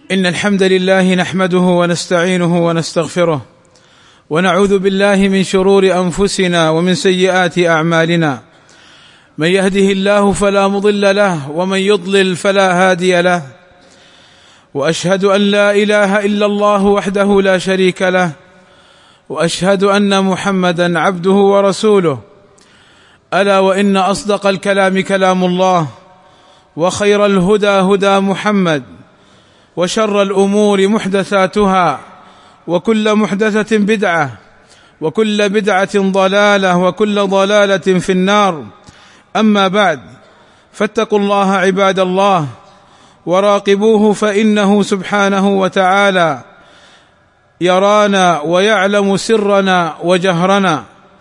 إن الحمد لله نحمده ونستعينه ونستغفره، ونعوذ بالله من شرور أنفسنا ومن سيئات أعمالنا. من يهده الله فلا مضل له، ومن يضلل فلا هادي له. وأشهد أن لا إله إلا الله وحده لا شريك له، وأشهد أن محمدا عبده ورسوله. ألا وإن أصدق الكلام كلام الله، وخير الهدى هدى محمد، وشر الأمور محدثاتها، وكل محدثة بدعة، وكل بدعة ضلالة، وكل ضلالة في النار. أما بعد، فاتقوا الله عباد الله، وراقبوه، فإنه سبحانه وتعالى يرانا ويعلم سرنا وجهرنا.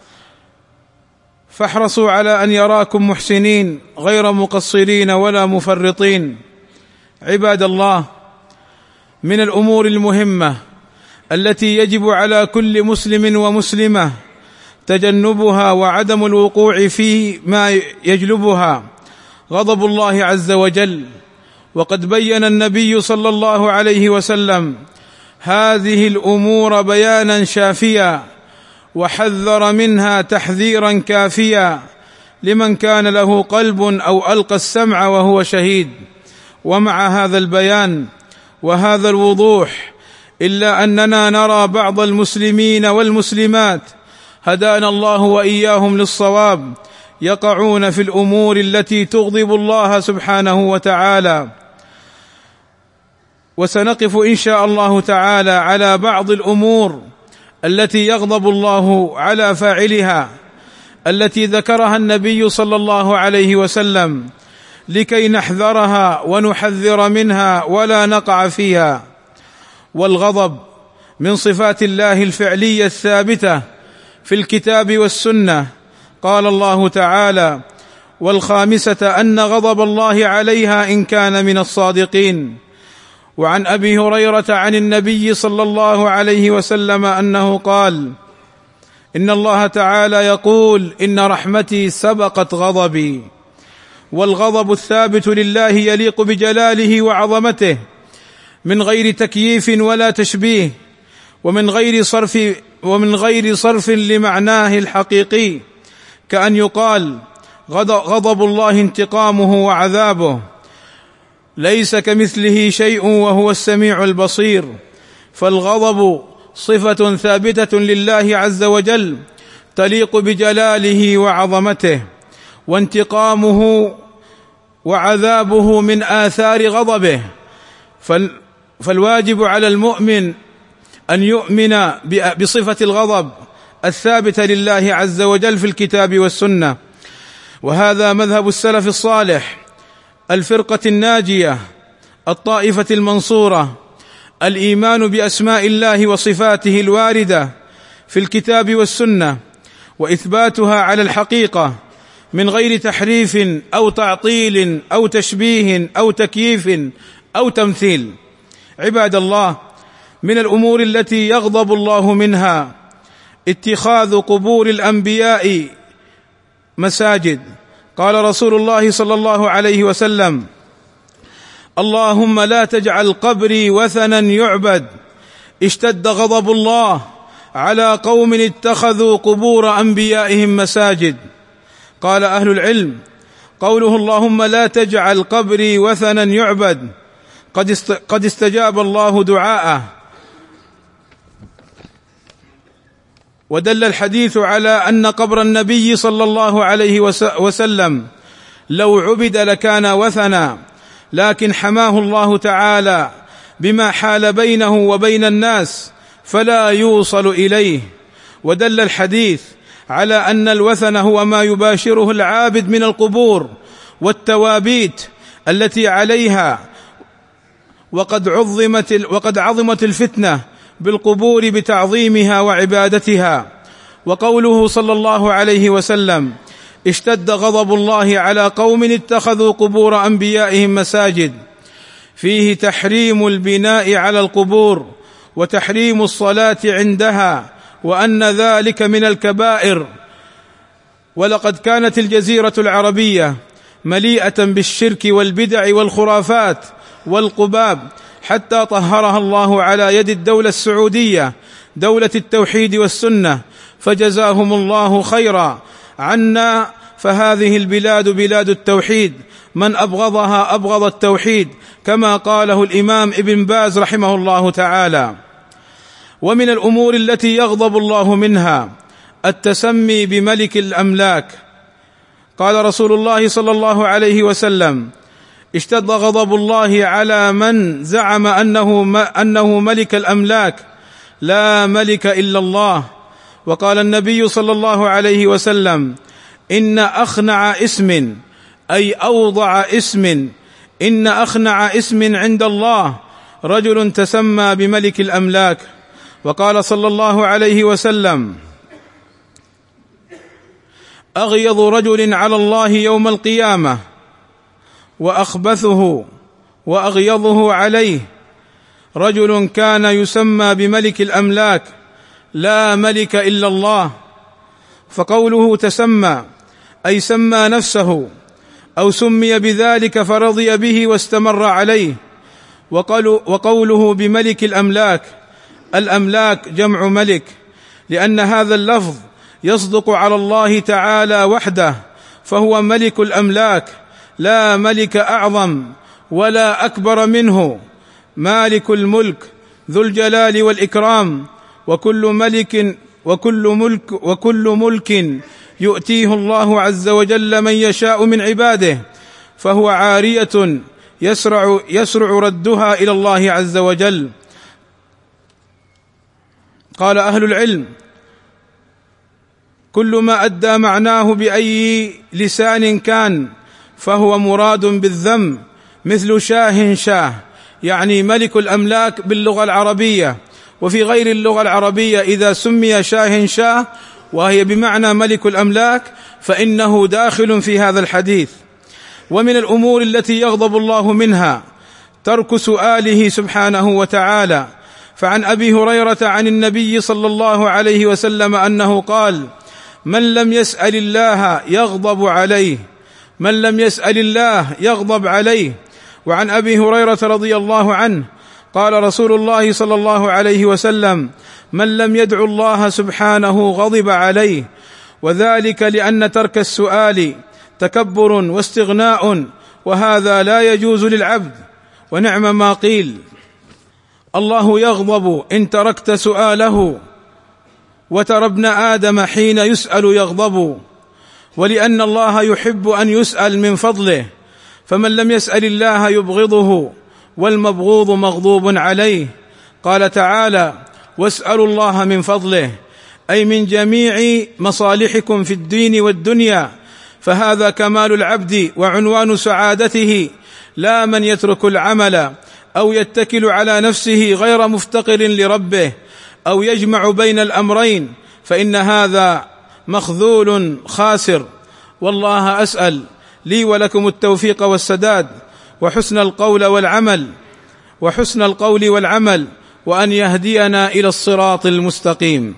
فاحرصوا على أن يراكم محسنين غير مقصرين ولا مفرطين. عباد الله، من الأمور المهمة التي يجب على كل مسلم ومسلمة تجنبها وعدم الوقوع في ما يجلبها غضب الله عز وجل. وقد بين النبي صلى الله عليه وسلم هذه الأمور بيانا شافيا، وحذر منها تحذيرا كافيا لمن كان له قلب أو ألقى السمع وهو شهيد. ومع هذا البيان وهذا الوضوح، إلا أننا نرى بعض المسلمين والمسلمات هدانا الله وإياهم للصواب يقعون في الأمور التي تغضب الله سبحانه وتعالى. وسنقف إن شاء الله تعالى على بعض الأمور التي يغضب الله على فاعلها، التي ذكرها النبي صلى الله عليه وسلم لكي نحذرها ونحذر منها ولا نقع فيها. والغضب من صفات الله الفعلية الثابتة في الكتاب والسنة. قال الله تعالى: والخامسة أن غضب الله عليها إن كان من الصادقين. وعن أبي هريرة عن النبي صلى الله عليه وسلم أنه قال: إن الله تعالى يقول: إن رحمتي سبقت غضبي. والغضب الثابت لله يليق بجلاله وعظمته من غير تكييف ولا تشبيه، ومن غير صرف لمعناه الحقيقي، كأن يقال: غضب الله انتقامه وعذابه، ليس كمثله شيء وهو السميع البصير. فالغضب صفة ثابتة لله عز وجل تليق بجلاله وعظمته، وانتقامه وعذابه من آثار غضبه. فالواجب على المؤمن أن يؤمن بصفة الغضب الثابتة لله عز وجل في الكتاب والسنة. وهذا مذهب السلف الصالح، الفرقة الناجية، الطائفة المنصورة، الإيمان بأسماء الله وصفاته الواردة في الكتاب والسنة، وإثباتها على الحقيقة من غير تحريف أو تعطيل أو تشبيه أو تكييف أو تمثيل. عباد الله، من الأمور التي يغضب الله منها اتخاذ قبور الأنبياء مساجد. قال رسول الله صلى الله عليه وسلم: اللهم لا تجعل قبري وثنا يعبد. اشتد غضب الله على قوم اتخذوا قبور أنبيائهم مساجد. قال أهل العلم: قوله اللهم لا تجعل قبري وثنا يعبد قد استجاب الله دعاءه. ودل الحديث على أن قبر النبي صلى الله عليه وسلم لو عبد لكان وثنا، لكن حماه الله تعالى بما حال بينه وبين الناس فلا يوصل إليه. ودل الحديث على أن الوثن هو ما يباشره العابد من القبور والتوابيت التي عليها. وقد عظمت الفتنة بالقبور بتعظيمها وعبادتها. وقوله صلى الله عليه وسلم: اشتد غضب الله على قوم اتخذوا قبور أنبيائهم مساجد، فيه تحريم البناء على القبور وتحريم الصلاة عندها، وأن ذلك من الكبائر. ولقد كانت الجزيرة العربية مليئة بالشرك والبدع والخرافات والقباب، حتى طهرها الله على يد الدولة السعودية، دولة التوحيد والسنة، فجزاهم الله خيرا عنا. فهذه البلاد بلاد التوحيد، من أبغضها أبغض التوحيد، كما قاله الإمام ابن باز رحمه الله تعالى. ومن الأمور التي يغضب الله منها التسمي بملك الأملاك. قال رسول الله صلى الله عليه وسلم: اشتد غضب الله على من زعم أنه ملك الأملاك، لا ملك إلا الله. وقال النبي صلى الله عليه وسلم: إن أخنع اسم، أي أوضع اسم، إن أخنع اسم عند الله رجل تسمى بملك الأملاك. وقال صلى الله عليه وسلم: أغيظ رجل على الله يوم القيامة وأخبثه وأغيظه عليه رجل كان يسمى بملك الأملاك، لا ملك إلا الله. فقوله تسمى أي سمى نفسه أو سمي بذلك فرضي به واستمر عليه. وقوله بملك الأملاك، الأملاك جمع ملك، لأن هذا اللفظ يصدق على الله تعالى وحده، فهو ملك الأملاك، لا ملك أعظم ولا أكبر منه، مالك الملك ذو الجلال والإكرام. وكل ملك يؤتيه الله عز وجل من يشاء من عباده، فهو عارية يسرع ردها إلى الله عز وجل. قال أهل العلم: كل ما أدى معناه بأي لسان كان فهو مراد بالذم، مثل شاه، يعني ملك الأملاك باللغة العربية. وفي غير اللغة العربية إذا سمي شاه وهي بمعنى ملك الأملاك فإنه داخل في هذا الحديث. ومن الأمور التي يغضب الله منها ترك سؤاله سبحانه وتعالى. فعن أبي هريرة عن النبي صلى الله عليه وسلم أنه قال: من لم يسأل الله يغضب عليه، من لم يسأل الله يغضب عليه. وعن أبي هريرة رضي الله عنه قال رسول الله صلى الله عليه وسلم: من لم يدع الله سبحانه غضب عليه. وذلك لأن ترك السؤال تكبر واستغناء، وهذا لا يجوز للعبد. ونعم ما قيل: الله يغضب إن تركت سؤاله، وترى ابن آدم حين يسأل يغضب. ولأن الله يحب أن يسأل من فضله، فمن لم يسأل الله يبغضه، والمبغوض مغضوب عليه. قال تعالى: واسألوا الله من فضله، أي من جميع مصالحكم في الدين والدنيا. فهذا كمال العبد وعنوان سعادته، لا من يترك العمل أو يتكل على نفسه غير مفتقر لربه، أو يجمع بين الأمرين، فإن هذا مخذول خاسر. والله أسأل لي ولكم التوفيق والسداد وحسن القول والعمل، وأن يهدينا إلى الصراط المستقيم.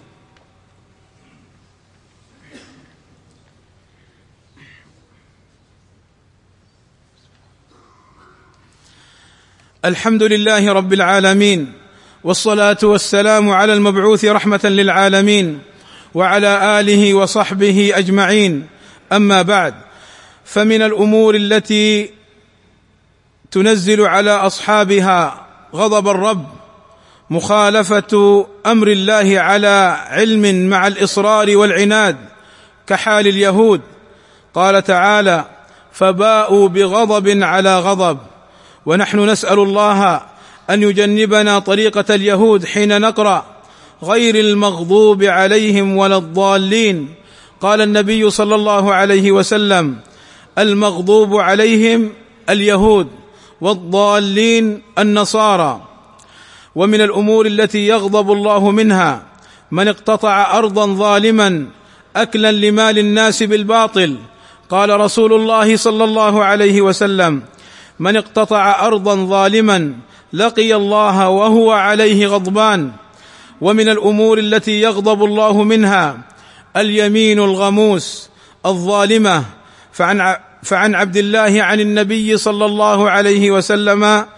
الحمد لله رب العالمين، والصلاة والسلام على المبعوث رحمة للعالمين، وعلى آله وصحبه أجمعين. أما بعد، فمن الأمور التي تنزل على أصحابها غضب الرب مخالفة أمر الله على علم مع الإصرار والعناد، كحال اليهود. قال تعالى: فباءوا بغضب على غضب. ونحن نسأل الله أن يجنبنا طريقة اليهود حين نقرأ: غير المغضوب عليهم ولا الضالين. قال النبي صلى الله عليه وسلم: المغضوب عليهم اليهود، والضالين النصارى. ومن الأمور التي يغضب الله منها من اقتطع أرضا ظالما أكلا لمال الناس بالباطل. قال رسول الله صلى الله عليه وسلم: من اقتطع أرضا ظالما لقي الله وهو عليه غضبان. ومن الأمور التي يغضب الله منها اليمين الغموس الظالمة. فعن عبد الله عن النبي صلى الله عليه وسلم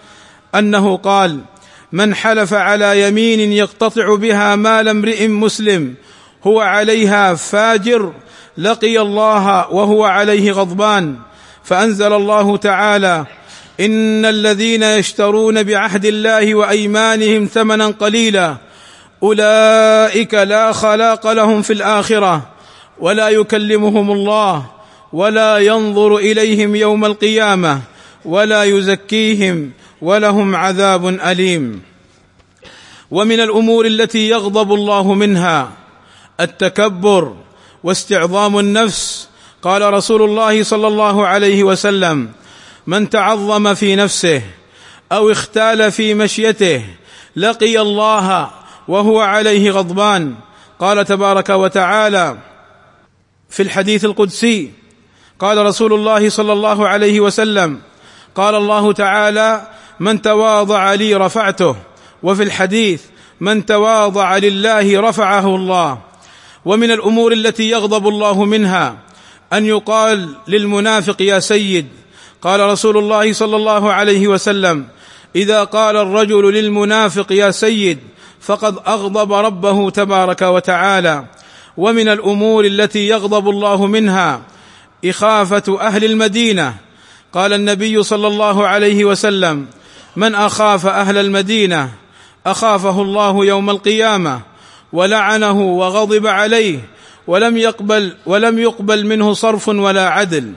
أنه قال: من حلف على يمين يقتطع بها مال امرئ مسلم هو عليها فاجر لقي الله وهو عليه غضبان. فأنزل الله تعالى: إن الذين يشترون بعهد الله وأيمانهم ثمنا قليلا أولئك لا خلاق لهم في الآخرة ولا يكلمهم الله ولا ينظر إليهم يوم القيامة ولا يزكيهم ولهم عذاب أليم. ومن الأمور التي يغضب الله منها التكبر واستعظام النفس. قال رسول الله صلى الله عليه وسلم: من تعظم في نفسه أو اختال في مشيته لقي الله وهو عليه غضبان. قال تبارك وتعالى في الحديث القدسي: قال رسول الله صلى الله عليه وسلم: قال الله تعالى: من تواضع لي رفعته. وفي الحديث: من تواضع لله رفعه الله. ومن الأمور التي يغضب الله منها أن يقال للمنافق يا سيد. قال رسول الله صلى الله عليه وسلم: إذا قال الرجل للمنافق يا سيد فقد أغضب ربه تبارك وتعالى. ومن الأمور التي يغضب الله منها إخافة أهل المدينة. قال النبي صلى الله عليه وسلم: من أخاف أهل المدينة أخافه الله يوم القيامة ولعنه وغضب عليه ولم يقبل منه صرف ولا عدل.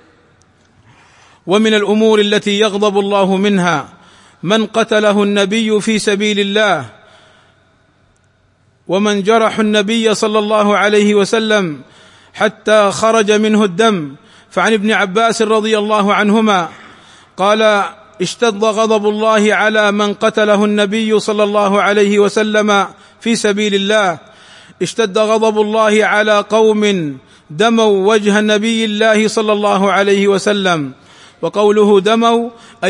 ومن الأمور التي يغضب الله منها من قتله النبي في سبيل الله ومن جرح النبي صلى الله عليه وسلم حتى خرج منه الدم. فعن ابن عباس رضي الله عنهما قال: اشتد غضب الله على من قتله النبي صلى الله عليه وسلم في سبيل الله. اشتد غضب الله على قوم دموا وجه النبي الله صلى الله عليه وسلم. وقوله دموا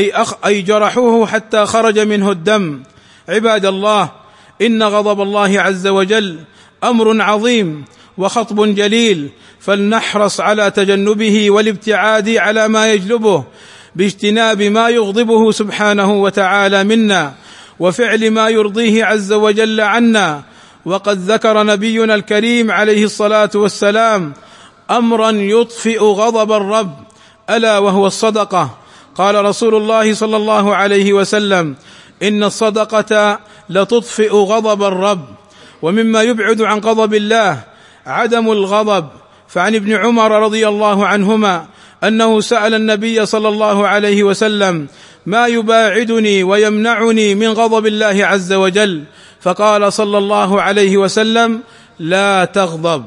أي جرحوه حتى خرج منه الدم. عباد الله، إن غضب الله عز وجل أمر عظيم وخطب جليل، فلنحرص على تجنبه والابتعاد على ما يجلبه باجتناب ما يغضبه سبحانه وتعالى منا وفعل ما يرضيه عز وجل عنا. وقد ذكر نبينا الكريم عليه الصلاة والسلام أمرا يطفئ غضب الرب ألا وهو الصدقة. قال رسول الله صلى الله عليه وسلم: إن الصدقة لتطفئ غضب الرب. ومما يبعد عن غضب الله عدم الغضب. فعن ابن عمر رضي الله عنهما أنه سأل النبي صلى الله عليه وسلم: ما يباعدني ويمنعني من غضب الله عز وجل؟ فقال صلى الله عليه وسلم: لا تغضب.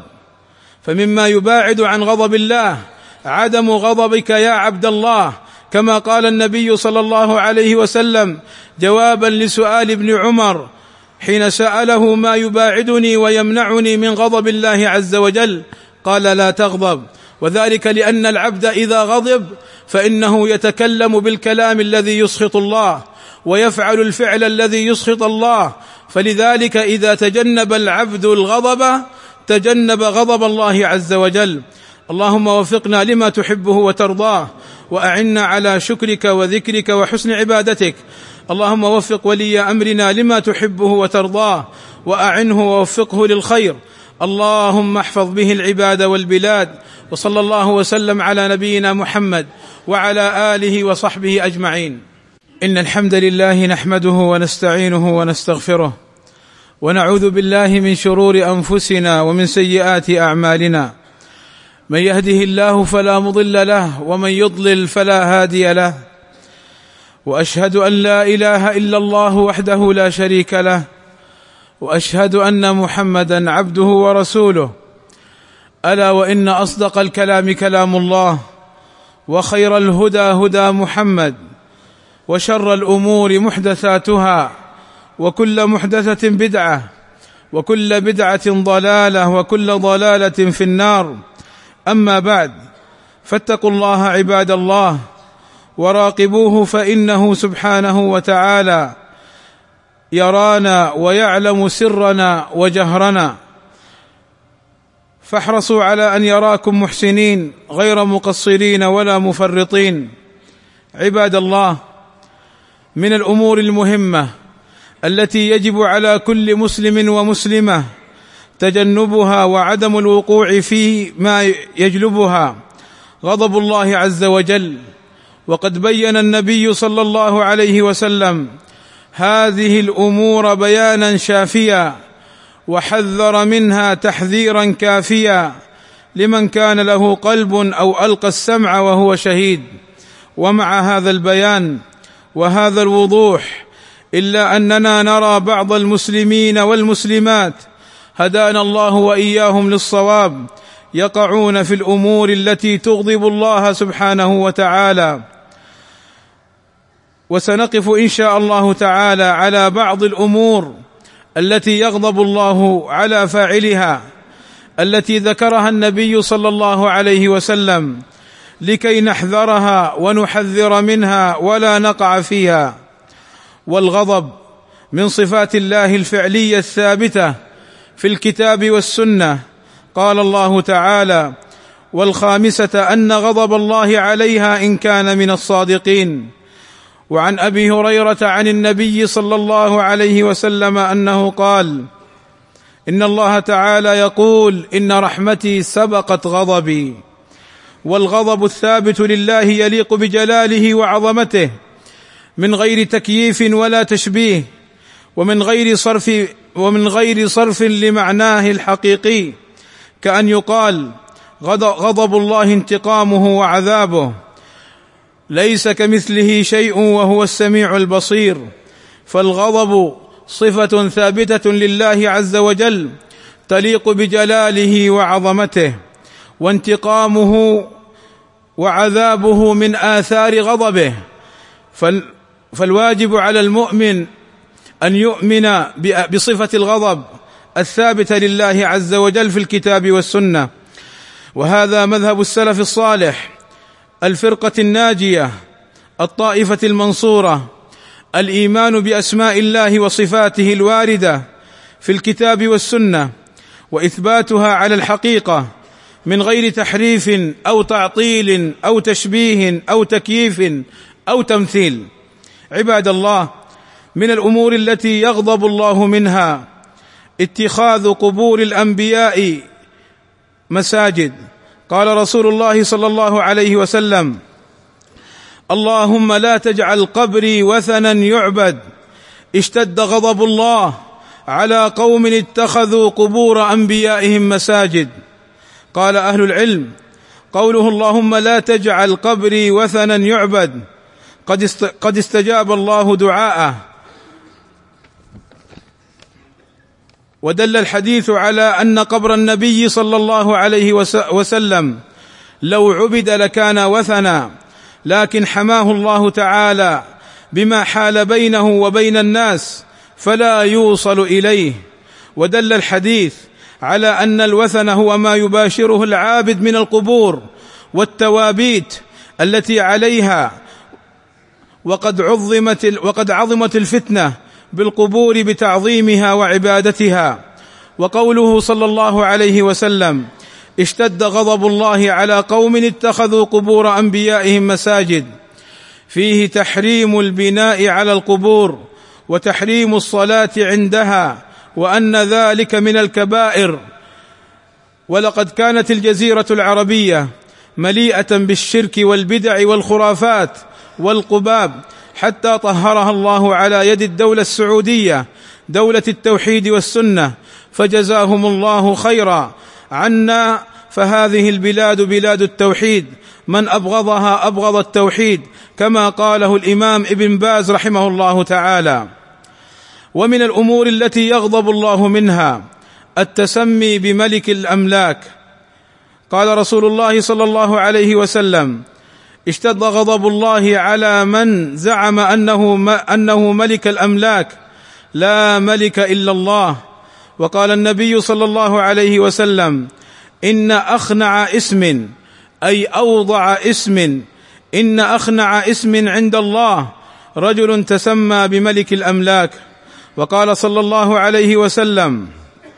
فمما يباعد عن غضب الله عدم غضبك يا عبد الله، كما قال النبي صلى الله عليه وسلم جوابا لسؤال ابن عمر حين سأله: ما يباعدني ويمنعني من غضب الله عز وجل؟ قال: لا تغضب. وذلك لأن العبد إذا غضب فإنه يتكلم بالكلام الذي يسخط الله ويفعل الفعل الذي يسخط الله. فلذلك إذا تجنب العبد الغضب تجنب غضب الله عز وجل. اللهم وفقنا لما تحبه وترضاه، وأعنا على شكرك وذكرك وحسن عبادتك. اللهم وفق ولي أمرنا لما تحبه وترضاه، وأعنه ووفقه للخير. اللهم احفظ به العباد والبلاد. وصلى الله وسلم على نبينا محمد وعلى آله وصحبه أجمعين. إن الحمد لله نحمده ونستعينه ونستغفره، ونعوذ بالله من شرور أنفسنا ومن سيئات أعمالنا. من يهده الله فلا مضل له، ومن يضلل فلا هادي له. وأشهد أن لا إله إلا الله وحده لا شريك له، وأشهد أن محمدا عبده ورسوله. ألا وإن أصدق الكلام كلام الله، وخير الهدى هدى محمد، وشر الأمور محدثاتها، وكل محدثة بدعة، وكل بدعة ضلالة، وكل ضلالة في النار. أما بعد، فاتقوا الله عباد الله وراقبوه، فإنه سبحانه وتعالى يرانا ويعلم سرنا وجهرنا. فاحرصوا على أن يراكم محسنين غير مقصرين ولا مفرطين. عباد الله، من الأمور المهمة التي يجب على كل مسلم ومسلمة تجنبها وعدم الوقوع في ما يجلبها غضب الله عز وجل. وقد بين النبي صلى الله عليه وسلم هذه الأمور بيانا شافيا، وحذر منها تحذيرا كافيا لمن كان له قلب أو ألقى السمع وهو شهيد. ومع هذا البيان وهذا الوضوح إلا أننا نرى بعض المسلمين والمسلمات هدانا الله وإياهم للصواب يقعون في الأمور التي تغضب الله سبحانه وتعالى. وسنقف إن شاء الله تعالى على بعض الأمور التي يغضب الله على فاعلها، التي ذكرها النبي صلى الله عليه وسلم لكي نحذرها ونحذر منها ولا نقع فيها. والغضب من صفات الله الفعلية الثابتة في الكتاب والسنة. قال الله تعالى: والخامسة أن غضب الله عليها إن كان من الصادقين. وعن أبي هريرة عن النبي صلى الله عليه وسلم أنه قال: إن الله تعالى يقول: إن رحمتي سبقت غضبي. والغضب الثابت لله يليق بجلاله وعظمته من غير تكييف ولا تشبيه، ومن غير صرف لمعناه الحقيقي، كأن يقال: غضب الله انتقامه وعذابه، ليس كمثله شيء وهو السميع البصير. فالغضب صفة ثابتة لله عز وجل تليق بجلاله وعظمته، وانتقامه وعذابه من آثار غضبه. فالواجب على المؤمن أن يؤمن بصفة الغضب الثابتة لله عز وجل في الكتاب والسنة. وهذا مذهب السلف الصالح، الفرقة الناجية، الطائفة المنصورة، الإيمان بأسماء الله وصفاته الواردة في الكتاب والسنة وإثباتها على الحقيقة من غير تحريف أو تعطيل أو تشبيه أو تكييف أو تمثيل. عباد الله، من الأمور التي يغضب الله منها اتخاذ قبور الأنبياء مساجد. قال رسول الله صلى الله عليه وسلم: اللهم لا تجعل قبري وثنا يعبد. اشتد غضب الله على قوم اتخذوا قبور أنبيائهم مساجد. قال أهل العلم: قوله اللهم لا تجعل قبري وثنا يعبد قد استجاب الله دعاءه. ودل الحديث على أن قبر النبي صلى الله عليه وسلم لو عبد لكان وثنا، لكن حماه الله تعالى بما حال بينه وبين الناس فلا يوصل إليه. ودل الحديث على أن الوثن هو ما يباشره العابد من القبور والتوابيت التي عليها، وقد عظمت الفتنة بالقبور بتعظيمها وعبادتها. وقوله صلى الله عليه وسلم: اشتد غضب الله على قوم اتخذوا قبور أنبيائهم مساجد، فيه تحريم البناء على القبور وتحريم الصلاة عندها، وأن ذلك من الكبائر. ولقد كانت الجزيرة العربية مليئة بالشرك والبدع والخرافات والقباب، حتى طهرها الله على يد الدولة السعودية، دولة التوحيد والسنة، فجزاهم الله خيرا عنا. فهذه البلاد بلاد التوحيد، من أبغضها أبغض التوحيد، كما قاله الإمام ابن باز رحمه الله تعالى. ومن الأمور التي يغضب الله منها التسمي بملك الأملاك. قال رسول الله صلى الله عليه وسلم: اشتد غضب الله على من زعم أنه ملك الأملاك، لا ملك إلا الله. وقال النبي صلى الله عليه وسلم: إن أخنع اسم، أي أوضع اسم، إن أخنع اسم عند الله رجل تسمى بملك الأملاك. وقال صلى الله عليه وسلم: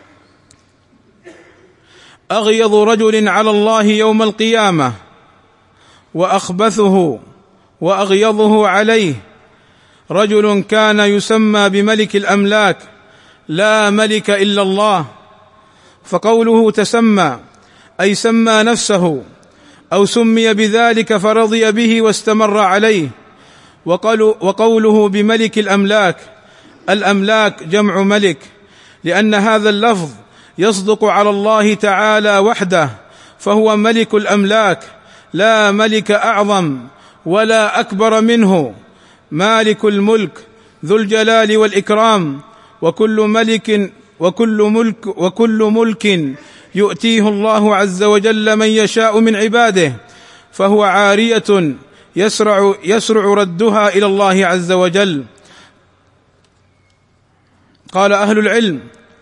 أغيظ رجل على الله يوم القيامة وأخبثه وأغيظه عليه رجل كان يسمى بملك الأملاك لا ملك إلا الله، فقوله تسمى أي سمى نفسه أو سمي بذلك فرضي به واستمر عليه. وقوله بملك الأملاك، الأملاك جمع ملك، لأن هذا اللفظ يصدق على الله تعالى وحده، فهو ملك الأملاك لا ملك أعظم ولا أكبر منه، مالك الملك ذو الجلال والإكرام، وكل ملك يؤتيه الله عز وجل من يشاء من عباده، فهو عارية يسرع ردها إلى الله عز وجل. قال أهل العلم: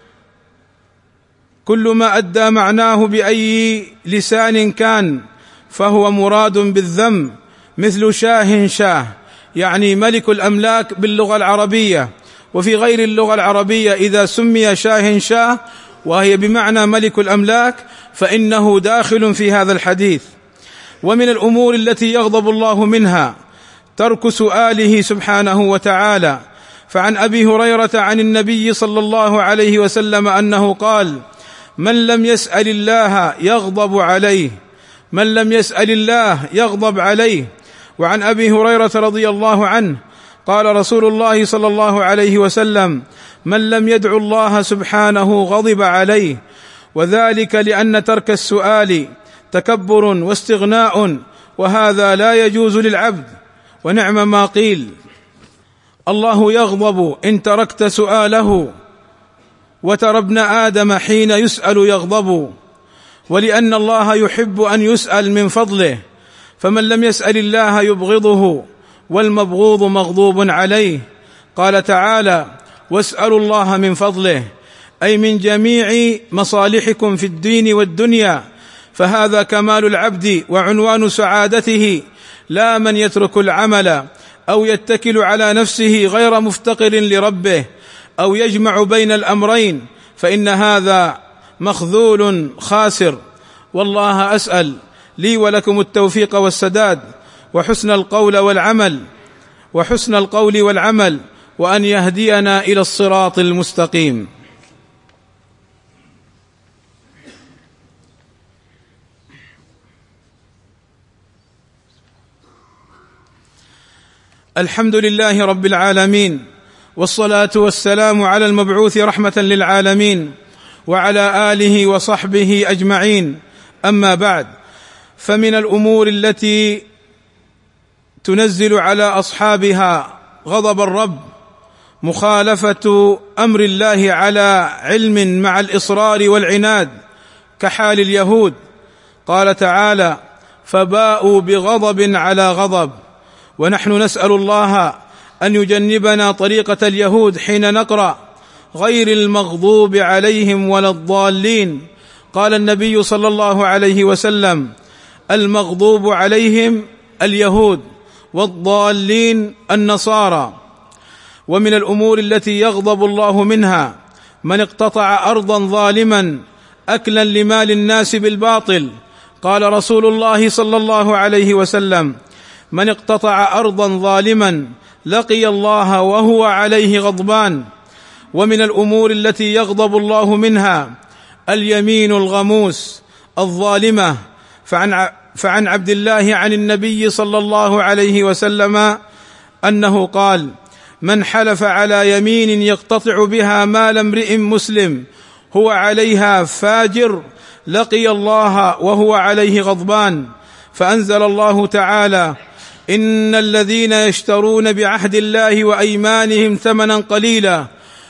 كل ما أدى معناه بأي لسان كان فهو مراد بالذم، مثل شاه، يعني ملك الأملاك باللغة العربية، وفي غير اللغة العربية إذا سمي شاه وهي بمعنى ملك الأملاك فإنه داخل في هذا الحديث. ومن الأمور التي يغضب الله منها ترك سؤاله سبحانه وتعالى، فعن أبي هريرة عن النبي صلى الله عليه وسلم أنه قال: من لم يسأل الله يغضب عليه، من لم يسأل الله يغضب عليه. وعن أبي هريرة رضي الله عنه قال رسول الله صلى الله عليه وسلم: من لم يدع الله سبحانه غضب عليه، وذلك لأن ترك السؤال تكبر واستغناء، وهذا لا يجوز للعبد. ونعم ما قيل: الله يغضب إن تركت سؤاله، وترى ابن آدم حين يسأل يغضب. ولأن الله يحب أن يسأل من فضله، فمن لم يسأل الله يبغضه، والمبغوض مغضوب عليه. قال تعالى: واسألوا الله من فضله، أي من جميع مصالحكم في الدين والدنيا، فهذا كمال العبد وعنوان سعادته، لا من يترك العمل أو يتكل على نفسه غير مفتقر لربه، أو يجمع بين الأمرين، فإن هذا مخذول خاسر. والله أسأل لي ولكم التوفيق والسداد وحسن القول والعمل، وأن يهدينا إلى الصراط المستقيم. الحمد لله رب العالمين، والصلاة والسلام على المبعوث رحمة للعالمين، وعلى آله وصحبه أجمعين. أما بعد، فمن الأمور التي تنزل على أصحابها غضب الرب مخالفة أمر الله على علم مع الإصرار والعناد، كحال اليهود. قال تعالى: فباءوا بغضب على غضب. ونحن نسأل الله أن يجنبنا طريقة اليهود حين نقرأ: غير المغضوب عليهم ولا الضالين. قال النبي صلى الله عليه وسلم: المغضوب عليهم اليهود، والضالين النصارى. ومن الأمور التي يغضب الله منها من اقتطع أرضا ظالما أكلا لمال الناس بالباطل. قال رسول الله صلى الله عليه وسلم: من اقتطع أرضا ظالما لقي الله وهو عليه غضبان. ومن الأمور التي يغضب الله منها اليمين الغموس الظالمة، فعن عبد الله عن النبي صلى الله عليه وسلم أنه قال: من حلف على يمين يقتطع بها مال امرئ مسلم هو عليها فاجر لقي الله وهو عليه غضبان. فأنزل الله تعالى: إن الذين يشترون بعهد الله وأيمانهم ثمنا قليلا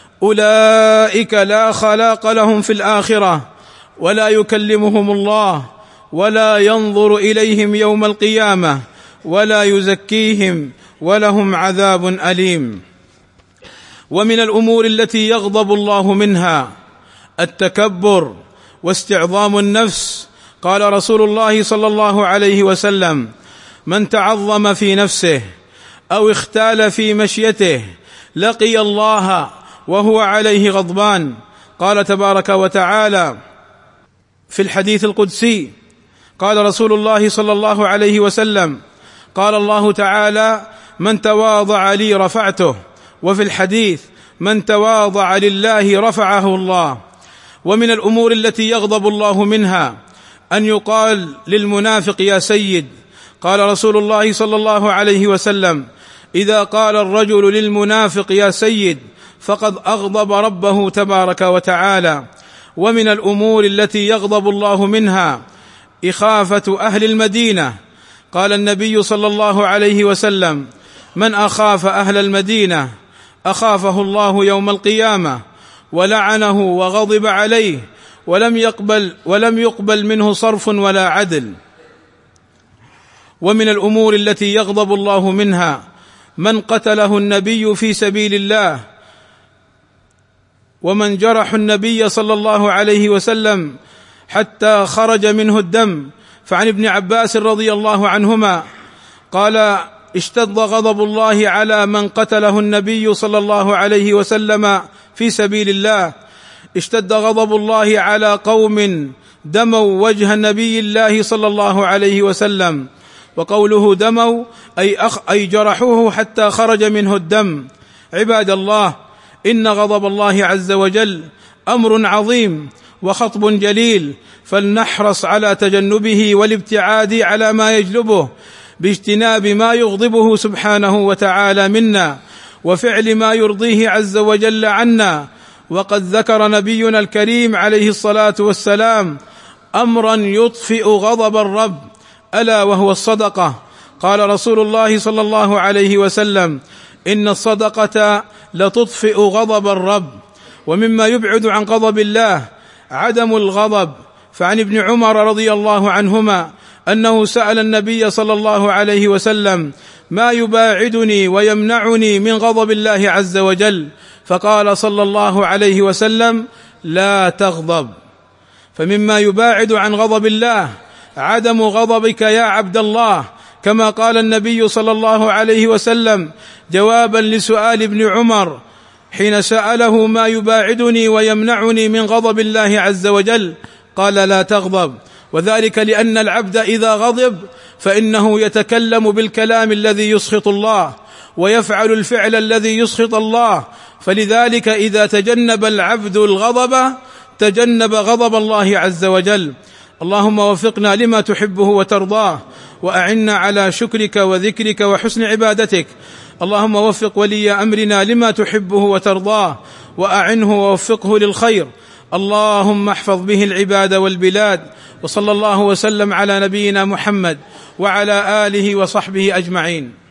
أولئك لا خلاق لهم في الآخرة ولا يكلمهم الله ولا ينظر إليهم يوم القيامة ولا يزكيهم ولهم عذاب أليم. ومن الأمور التي يغضب الله منها التكبر واستعظام النفس. قال رسول الله صلى الله عليه وسلم: من تعظم في نفسه أو اختال في مشيته لقي الله وهو عليه غضبان. قال تبارك وتعالى في الحديث القدسي: قال رسول الله صلى الله عليه وسلم: قال الله تعالى: من تواضع لي رفعته، وفي الحديث من تواضع لله رفعه الله. ومن الأمور التي يغضب الله منها أن يقال للمنافق يا سيد. قال رسول الله صلى الله عليه وسلم: إذا قال الرجل للمنافق يا سيد فقد أغضب ربه تبارك وتعالى. ومن الأمور التي يغضب الله منها إخافة أهل المدينة. قال النبي صلى الله عليه وسلم: من أخاف أهل المدينة أخافه الله يوم القيامة، ولعنه وغضب عليه، ولم يقبل منه صرف ولا عدل. ومن الأمور التي يغضب الله منها من قتله النبي في سبيل الله، ومن جرح النبي صلى الله عليه وسلم حتى خرج منه الدم. فعن ابن عباس رضي الله عنهما قال: اشتد غضب الله على من قتله النبي صلى الله عليه وسلم في سبيل الله. اشتد غضب الله على قوم دموا وجه النبي الله صلى الله عليه وسلم. وقوله دموا أي جرحوه حتى خرج منه الدم. عباد الله، إن غضب الله عز وجل أمر عظيم وخطب جليل، فلنحرص على تجنبه والابتعاد على ما يجلبه، باجتناب ما يغضبه سبحانه وتعالى منا، وفعل ما يرضيه عز وجل عنا. وقد ذكر نبينا الكريم عليه الصلاة والسلام أمرا يطفئ غضب الرب، ألا وهو الصدقة. قال رسول الله صلى الله عليه وسلم: إن الصدقة لتطفئ غضب الرب. ومما يبعد عن غضب الله عدم الغضب. فعن ابن عمر رضي الله عنهما أنه سأل النبي صلى الله عليه وسلم: ما يباعدني ويمنعني من غضب الله عز وجل؟ فقال صلى الله عليه وسلم: لا تغضب. فمما يباعد عن غضب الله عدم غضبك يا عبد الله، كما قال النبي صلى الله عليه وسلم جوابا لسؤال ابن عمر حين سأله: ما يباعدني ويمنعني من غضب الله عز وجل؟ قال: لا تغضب. وذلك لأن العبد إذا غضب فإنه يتكلم بالكلام الذي يسخط الله، ويفعل الفعل الذي يسخط الله. فلذلك إذا تجنب العبد الغضب تجنب غضب الله عز وجل. اللهم وفقنا لما تحبه وترضاه، وأعنا على شكرك وذكرك وحسن عبادتك. اللهم وفق ولي أمرنا لما تحبه وترضاه، وأعنه ووفقه للخير. اللهم احفظ به العباد والبلاد. وصلى الله وسلم على نبينا محمد وعلى آله وصحبه أجمعين.